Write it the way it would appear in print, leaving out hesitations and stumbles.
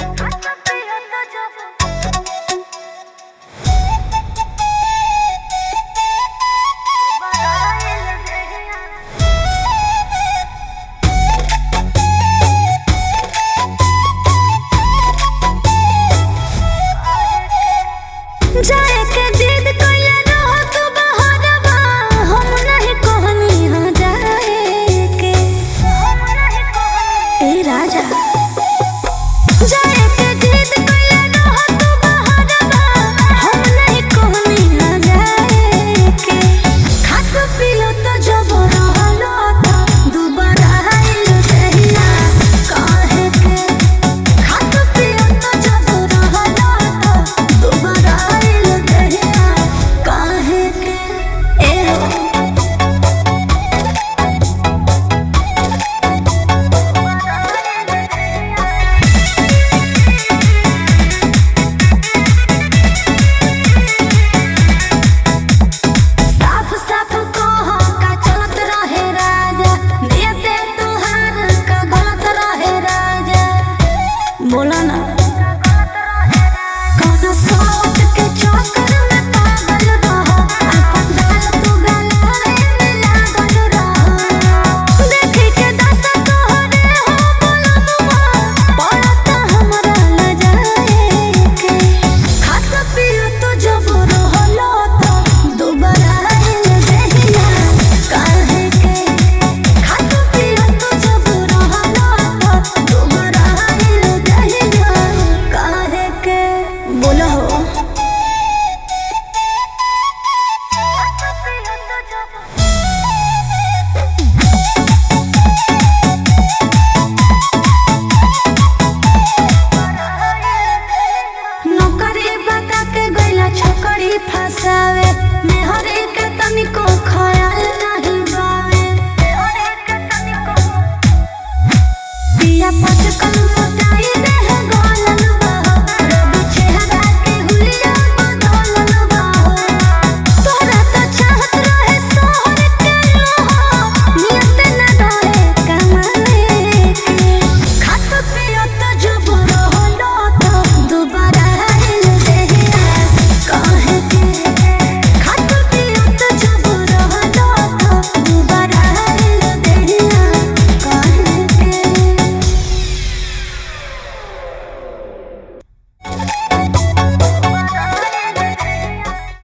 जाए के जिद कइले रहो तू बहरवा, हम नहीं कहनी हां जाए के। ए राजा जाए के जिद कइले रहो तू बहरवा, हम नहीं कहनी हां जाए के। खात पियो तो जब रहलो तो दोबारा आइल जहिया काहे के। खात पियो तो जब रहलो तो दोबारा बोला ना कौन सोच के चक्कर में पागल रहो, अपन गाल तू गलारे में लागल रहो। देखे के दशा तोहरे हो बोलमुआ, पड़त हमरा न जाए के। खात पियो तो जब रहलो तो दोबारा आइल जहिया काहे के। खात पियो तो जब रहलो तो दोबारा आइल जहिया काहे के। बोला हो नौकरी बता के गइला छोकरी फसावे, मेहरे के तनिको ख्याल नहीं बावे। पिया पचकल